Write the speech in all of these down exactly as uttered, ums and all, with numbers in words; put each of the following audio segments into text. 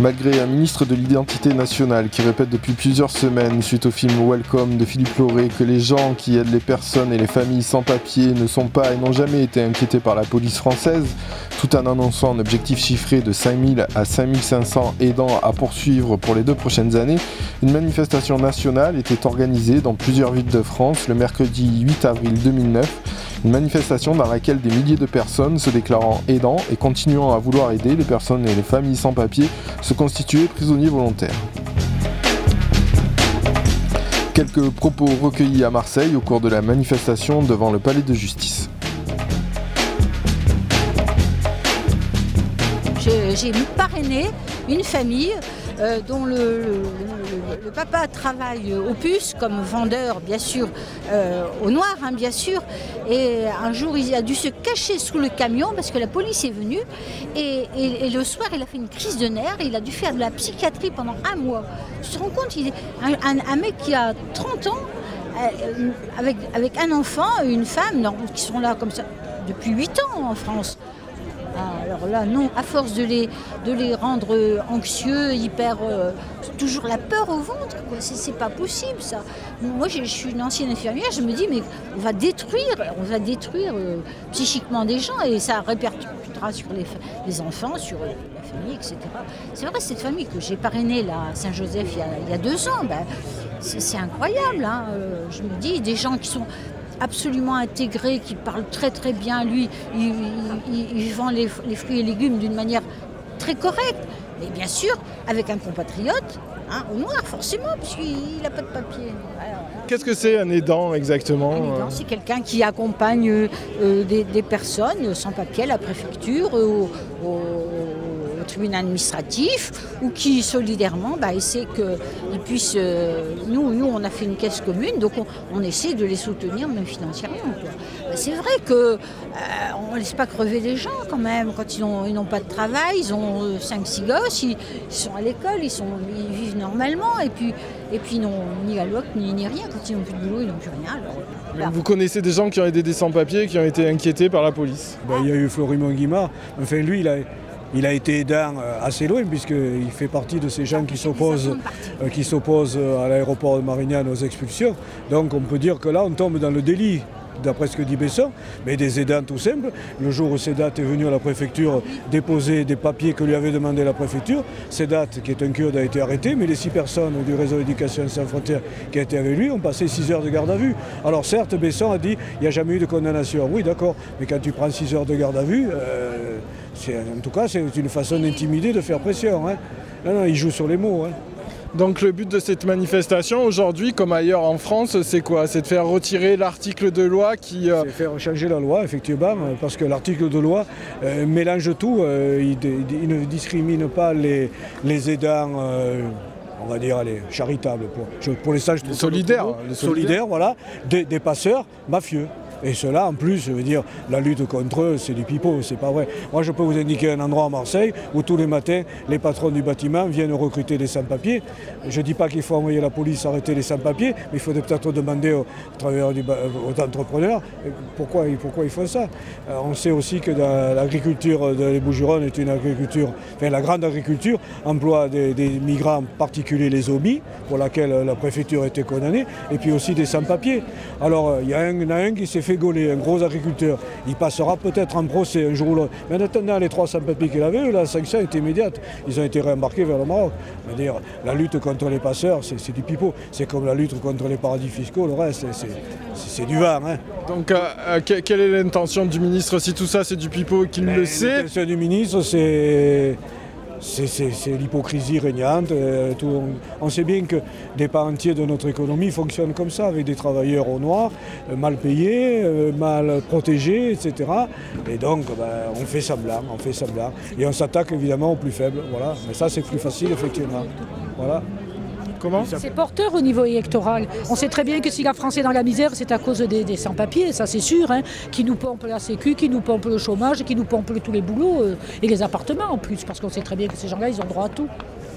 Malgré un ministre de l'Identité nationale qui répète depuis plusieurs semaines, suite au film Welcome de Philippe Laurey, que les gens qui aident les personnes et les familles sans papier ne sont pas et n'ont jamais été inquiétés par la police française, tout en annonçant un objectif chiffré de cinq mille à cinq mille cinq cents aidants à poursuivre pour les deux prochaines années, une manifestation nationale était organisée dans plusieurs villes de France le mercredi huit avril deux mille neuf. Une manifestation dans laquelle des milliers de personnes se déclarant aidants et continuant à vouloir aider les personnes et les familles sans papier se constituaient prisonniers volontaires. Quelques propos recueillis à Marseille au cours de la manifestation devant le palais de justice. Je, j'ai parrainé une famille euh, dont le, le, le, le papa travaille au puce comme vendeur, bien sûr, euh, au noir, hein, bien sûr. Et un jour, il a dû se cacher sous le camion parce que la police est venue. Et, et, et le soir, il a fait une crise de nerfs. Et il a dû faire de la psychiatrie pendant un mois. Tu te rends compte, il est un, un, un mec qui a trente ans, euh, avec, avec un enfant, une femme, non, qui sont là comme ça depuis huit ans en France. Alors là, non, à force de les, de les rendre anxieux, hyper... Euh, toujours la peur au ventre, quoi. C'est, c'est pas possible, ça. Moi, je, je suis une ancienne infirmière, je me dis, mais on va détruire, on va détruire euh, psychiquement des gens et ça répercutera sur les, les enfants, sur euh, la famille, et cetera. C'est vrai, cette famille que j'ai parrainée là, à Saint-Joseph il y a, il y a deux ans, ben, c'est, c'est incroyable. Hein. Euh, je me dis, des gens qui sont... absolument intégré, qui parle très très bien. Lui, il, il, il vend les, les fruits et légumes d'une manière très correcte. Mais bien sûr, avec un compatriote, hein, au noir forcément, puisqu'il n'a pas de papier. Alors, qu'est-ce que c'est un aidant exactement ? Un aidant, c'est quelqu'un qui accompagne euh, des, des personnes sans papier à la préfecture, euh, au, au, au tribunal administratif, ou qui solidairement bah, essaie qu'ils puissent... Euh, nous, nous, on a fait une caisse commune, donc on, on essaie de les soutenir, même financièrement, quoi. Bah, c'est vrai qu'on euh, ne laisse pas crever les gens quand même, quand ils, ont, ils n'ont pas de travail, ils ont cinq six gosses, ils, ils sont à l'école, ils, sont, ils vivent normalement, et puis, et puis ils n'ont ni la loi ni, ni rien. Quand ils n'ont plus de boulot, ils n'ont plus rien. Alors, voilà. Vous connaissez des gens qui ont aidé des sans-papiers, qui ont été inquiétés par la police ? Ben, il y a eu Florimond Guimard, enfin lui, il a... Il a été aidant assez loin puisqu'il fait partie de ces gens qui s'opposent, euh, qui s'opposent à l'aéroport de Marignane aux expulsions. Donc on peut dire que là on tombe dans le délit, d'après ce que dit Besson, mais des aidants tout simples. Le jour où Sedat est venu à la préfecture déposer des papiers que lui avait demandé la préfecture, Sedat, qui est un kurde, a été arrêté, mais les six personnes du réseau d'éducation sans frontières qui étaient avec lui ont passé six heures de garde à vue. Alors certes, Besson a dit il n'y a jamais eu de condamnation. Oui, d'accord, mais quand tu prends six heures de garde à vue, euh, c'est, en tout cas, c'est une façon d'intimider, de faire pression. Hein. Non, non, il joue sur les mots. Hein. Donc le but de cette manifestation aujourd'hui, comme ailleurs en France, c'est quoi ? C'est de faire retirer l'article de loi qui... Euh... C'est faire changer la loi, effectivement, parce que l'article de loi euh, mélange tout. Euh, il, il ne discrimine pas les, les aidants... Euh, on va dire, allez, charitables, pour, pour les sages... Les solidaires. Les solidaires, voilà, des, des passeurs mafieux. Et cela, en plus, je veux dire, la lutte contre eux, c'est du pipeau, c'est pas vrai. Moi, je peux vous indiquer un endroit à Marseille où tous les matins, les patrons du bâtiment viennent recruter des sans-papiers. Je ne dis pas qu'il faut envoyer la police arrêter les sans-papiers, mais il faut peut-être demander aux, aux, aux entrepreneurs pourquoi, pourquoi ils font ça. Alors, on sait aussi que dans l'agriculture des Bouches-du-Rhône est une agriculture, enfin la grande agriculture, emploie des, des migrants, en particulier les zombies, pour laquelle la préfecture a été condamnée, et puis aussi des sans-papiers. Alors, il y, y en a un qui s'est fait gauler, un gros agriculteur, il passera peut-être en procès un jour ou l'autre. Mais en attendant, les trois sans-papiers qu'il avait, la sanction est immédiate. Ils ont été réembarqués vers le Maroc. C'est-à-dire, la lutte contre les passeurs, c'est, c'est du pipeau. C'est comme la lutte contre les paradis fiscaux, le reste, c'est, c'est, c'est du vent. Hein. Donc, euh, quelle est l'intention du ministre si tout ça c'est du pipeau, qu'il Mais le sait ? L'intention du ministre, c'est... C'est, c'est, c'est l'hypocrisie régnante. Euh, tout, on, on sait bien que des pans entiers de notre économie fonctionnent comme ça, avec des travailleurs au noir, euh, mal payés, euh, mal protégés, et cetera. Et donc, ben, on fait semblant, on fait semblant. Et on s'attaque évidemment aux plus faibles. Voilà. Mais ça, c'est plus facile, effectivement. Voilà. Comment ? C'est porteur au niveau électoral. On sait très bien que si la France est dans la misère, c'est à cause des, des sans-papiers, ça c'est sûr, hein, qui nous pompent la sécu, qui nous pompent le chômage, qui nous pompent tous les boulots euh, et les appartements en plus, parce qu'on sait très bien que ces gens-là, ils ont droit à tout.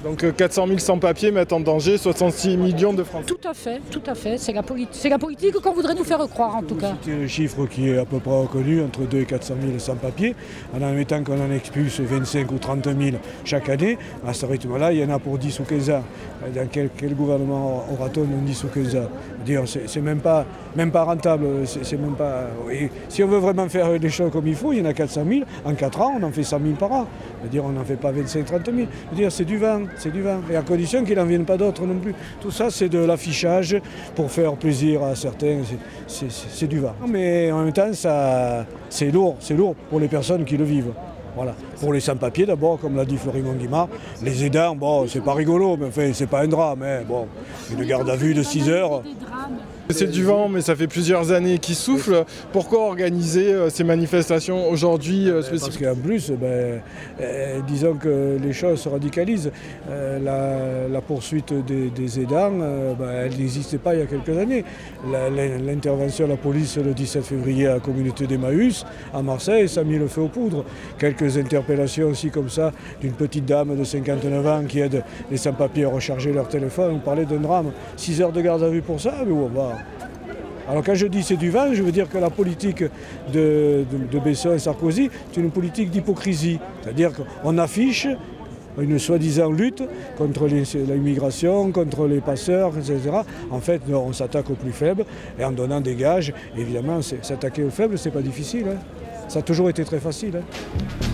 Donc quatre cent mille sans-papiers mettent en danger soixante-six millions de Français. Tout à fait, tout à fait. C'est la, politi- c'est la politique qu'on voudrait nous faire croire en tout cas. C'est le chiffre qui est à peu près reconnu, entre deux et quatre cent mille sans-papiers. En admettant qu'on en expulse vingt-cinq ou trente mille chaque année, à ce rythme-là, il y en a pour dix ou quinze ans. Dans quel, quel gouvernement aura-t-on dix ou quinze ans? Dire, c'est, c'est même pas, même pas rentable. C'est, c'est même pas... Et si on veut vraiment faire les choses comme il faut, il y en a quatre cent mille. En quatre ans, on en fait cent mille par an. Dire, on n'en fait pas vingt-cinq trente mille. Dire, c'est du vent, c'est du vent. Et à condition qu'il n'en vienne pas d'autres non plus. Tout ça, c'est de l'affichage pour faire plaisir à certains. C'est, c'est, c'est du vent. Mais en même temps, ça, c'est lourd, c'est lourd pour les personnes qui le vivent. Voilà. Pour les sans-papiers d'abord, comme l'a dit Florimond Guimard, les aidants, bon, c'est pas rigolo, mais enfin, c'est pas un drame, mais bon, une garde à vue de six heures. C'est du vent, mais ça fait plusieurs années qu'il souffle. Pourquoi organiser euh, ces manifestations aujourd'hui euh, Parce qu'en plus, ben, euh, disons que les choses se radicalisent. Euh, la, la poursuite des, des aidants, euh, ben, elle n'existait pas il y a quelques années. La, l'intervention de la police le dix-sept février à la communauté d'Emmaüs, à Marseille, ça a mis le feu aux poudres. Quelques interpellations aussi comme ça, d'une petite dame de cinquante-neuf ans qui aide les sans-papiers à recharger leur téléphone. On parlait d'un drame. six heures de garde à vue pour ça, mais où on va. Alors quand je dis c'est du vent, je veux dire que la politique de, de, de Besson et Sarkozy, c'est une politique d'hypocrisie. C'est-à-dire qu'on affiche une soi-disant lutte contre les, l'immigration, contre les passeurs, et cetera. En fait, on s'attaque aux plus faibles et en donnant des gages, évidemment, c'est, s'attaquer aux faibles, c'est pas difficile. Hein. Ça a toujours été très facile. Hein.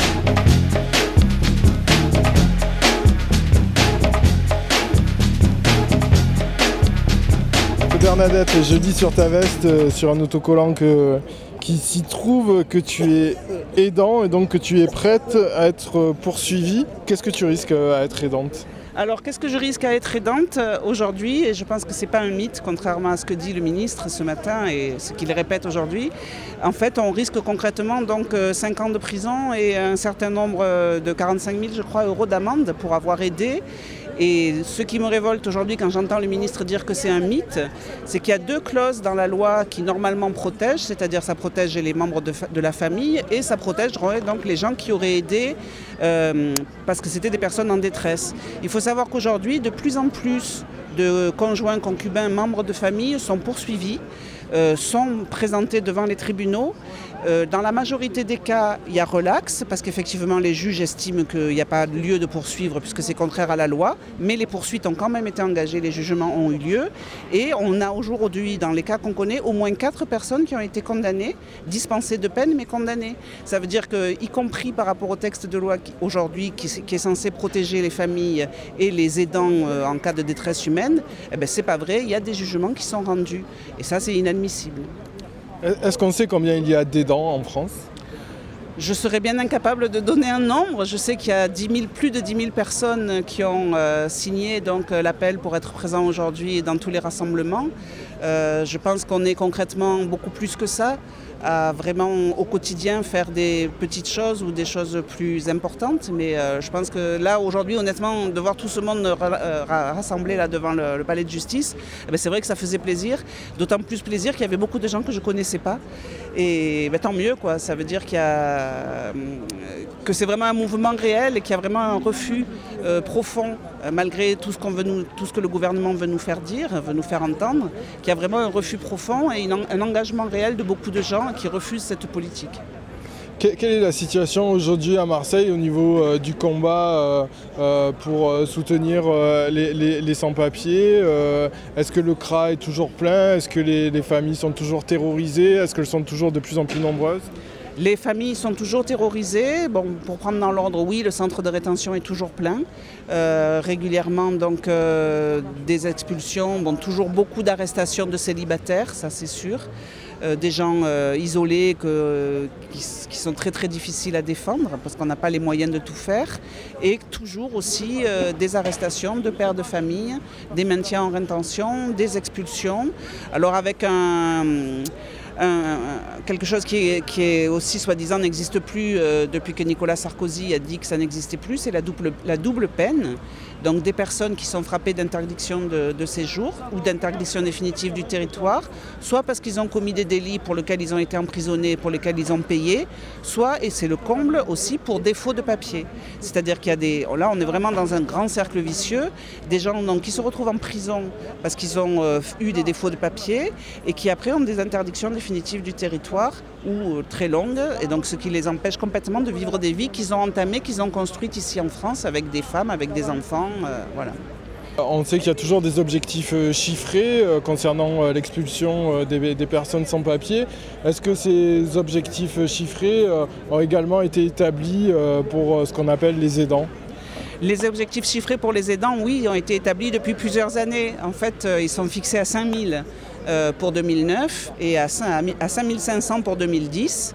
Bernadette, je dis sur ta veste, euh, sur un autocollant que, qui s'y trouve que tu es aidant et donc que tu es prête à être poursuivie. Qu'est-ce que tu risques à être aidante ? Alors, qu'est-ce que je risque à être aidante aujourd'hui? Et je pense que ce n'est pas un mythe, contrairement à ce que dit le ministre ce matin et ce qu'il répète aujourd'hui. En fait, on risque concrètement donc cinq ans de prison et un certain nombre de quarante-cinq mille, je crois, euros d'amende pour avoir aidé. Et ce qui me révolte aujourd'hui quand j'entends le ministre dire que c'est un mythe, c'est qu'il y a deux clauses dans la loi qui normalement protègent, c'est-à-dire ça protège les membres de, fa- de la famille et ça protège donc les gens qui auraient aidé euh, parce que c'était des personnes en détresse. Il faut savoir qu'aujourd'hui, de plus en plus de conjoints, concubins, membres de famille sont poursuivis, euh, sont présentés devant les tribunaux. Euh, dans la majorité des cas, il y a relax, parce qu'effectivement les juges estiment qu'il n'y a pas lieu de poursuivre puisque c'est contraire à la loi, mais les poursuites ont quand même été engagées, les jugements ont eu lieu, et on a aujourd'hui, dans les cas qu'on connaît, au moins quatre personnes qui ont été condamnées, dispensées de peine, mais condamnées. Ça veut dire que, y compris par rapport au texte de loi qui, aujourd'hui qui, qui est censé protéger les familles et les aidants euh, en cas de détresse humaine, eh ben, c'est pas vrai, il y a des jugements qui sont rendus, et ça c'est inadmissible. Est-ce qu'on sait combien il y a d'aidants en France ? Je serais bien incapable de donner un nombre. Je sais qu'il y a dix mille, plus de dix mille personnes qui ont euh, signé donc, euh, l'appel pour être présents aujourd'hui dans tous les rassemblements. Euh, je pense qu'on est concrètement beaucoup plus que ça, à vraiment au quotidien faire des petites choses ou des choses plus importantes. Mais euh, je pense que là, aujourd'hui, honnêtement, de voir tout ce monde ra- rassemblé là, devant le, le palais de justice, eh bien, c'est vrai que ça faisait plaisir. D'autant plus plaisir qu'il y avait beaucoup de gens que je ne connaissais pas. Et ben, tant mieux, quoi. Ça veut dire qu'il y a, que c'est vraiment un mouvement réel et qu'il y a vraiment un refus euh, profond, euh, malgré tout ce, qu'on veut nous, tout ce que le gouvernement veut nous faire dire, veut nous faire entendre, qu'il y a vraiment un refus profond et une, un engagement réel de beaucoup de gens qui refusent cette politique. Quelle est la situation aujourd'hui à Marseille au niveau euh, du combat euh, euh, pour euh, soutenir euh, les, les, les sans-papiers euh, Est-ce que le C R A est toujours plein? Est-ce que les, les familles sont toujours terrorisées? Est-ce qu'elles sont toujours de plus en plus nombreuses? Les familles sont toujours terrorisées. Bon, pour prendre dans l'ordre, oui, le centre de rétention est toujours plein. Euh, régulièrement, donc, euh, des expulsions, bon, toujours beaucoup d'arrestations de célibataires, ça c'est sûr. Euh, des gens euh, isolés que, qui, qui sont très très difficiles à défendre parce qu'on n'a pas les moyens de tout faire, et toujours aussi euh, des arrestations de pères de famille, des maintiens en rétention, des expulsions. Alors avec un... Un, quelque chose qui est, qui est aussi soi-disant n'existe plus euh, depuis que Nicolas Sarkozy a dit que ça n'existait plus, c'est la double, la double peine. Donc des personnes qui sont frappées d'interdiction de, de séjour ou d'interdiction définitive du territoire, soit parce qu'ils ont commis des délits pour lesquels ils ont été emprisonnés, pour lesquels ils ont payé, soit, et c'est le comble aussi, pour défaut de papier. C'est-à-dire qu'il y a des... Là, on est vraiment dans un grand cercle vicieux, des gens donc, qui se retrouvent en prison parce qu'ils ont euh, eu des défauts de papier et qui après ont des interdictions définitives du territoire ou euh, très longues, et donc ce qui les empêche complètement de vivre des vies qu'ils ont entamées, qu'ils ont construites ici en France avec des femmes, avec des enfants, euh, voilà. On sait qu'il y a toujours des objectifs chiffrés concernant l'expulsion des, des personnes sans papier. Est-ce que ces objectifs chiffrés ont également été établis pour ce qu'on appelle les aidants ? Les objectifs chiffrés pour les aidants, oui, ont été établis depuis plusieurs années. En fait, ils sont fixés à cinq mille pour deux mille neuf et à cinq mille cinq cents pour deux mille dix.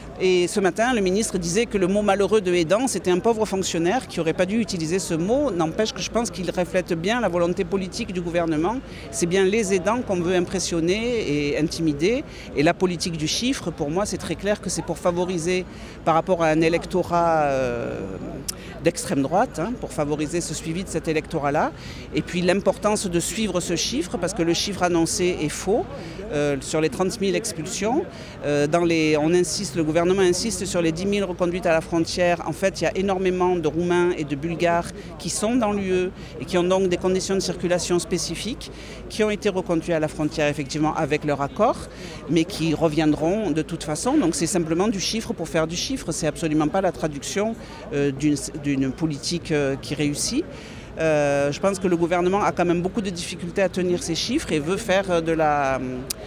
Et ce matin, le ministre disait que le mot malheureux de aidant, c'était un pauvre fonctionnaire qui n'aurait pas dû utiliser ce mot. N'empêche que je pense qu'il reflète bien la volonté politique du gouvernement. C'est bien les aidants qu'on veut impressionner et intimider. Et la politique du chiffre, pour moi, c'est très clair que c'est pour favoriser, par rapport à un électorat euh, d'extrême droite, hein, pour favoriser ce suivi de cet électorat-là. Et puis l'importance de suivre ce chiffre, parce que le chiffre annoncé est faux. Euh, sur les trente mille expulsions, euh, dans les, on insiste, le gouvernement Le gouvernement insiste sur les dix mille reconduites à la frontière. En fait, il y a énormément de Roumains et de Bulgares qui sont dans l'U E et qui ont donc des conditions de circulation spécifiques, qui ont été reconduits à la frontière effectivement avec leur accord, mais qui reviendront de toute façon. Donc c'est simplement du chiffre pour faire du chiffre. C'est absolument pas la traduction euh, d'une, d'une politique euh, qui réussit. Euh, je pense que le gouvernement a quand même beaucoup de difficultés à tenir ces chiffres et veut faire de la...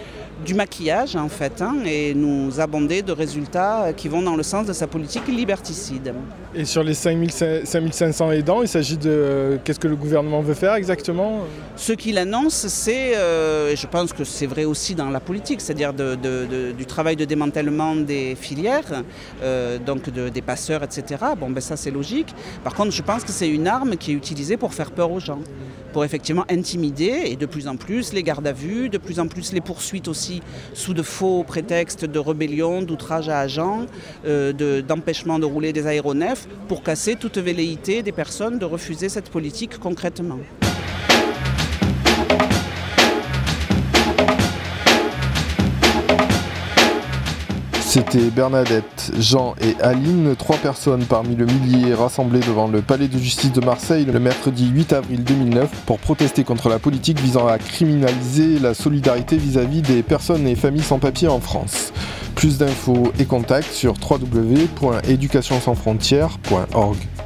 du maquillage en fait, hein, et nous abonder de résultats qui vont dans le sens de sa politique liberticide. Et sur les cinq mille cinq cents aidants, il s'agit de... Qu'est-ce que le gouvernement veut faire exactement ? Ce qu'il annonce, c'est, euh, et je pense que c'est vrai aussi dans la politique, c'est-à-dire de, de, de, du travail de démantèlement des filières, euh, donc de, des passeurs, et cetera. Bon, ben ça c'est logique. Par contre, je pense que c'est une arme qui est utilisée pour faire peur aux gens, pour effectivement intimider, et de plus en plus les gardes à vue, de plus en plus les poursuites aussi sous de faux prétextes de rébellion, d'outrage à agents, euh, de, d'empêchement de rouler des aéronefs, pour casser toute velléité des personnes de refuser cette politique concrètement. C'était Bernadette, Jean et Aline, trois personnes parmi le millier rassemblées devant le palais de justice de Marseille le mercredi huit avril deux mille neuf pour protester contre la politique visant à criminaliser la solidarité vis-à-vis des personnes et familles sans papier en France. Plus d'infos et contacts sur w w w point éducation sans frontières point org.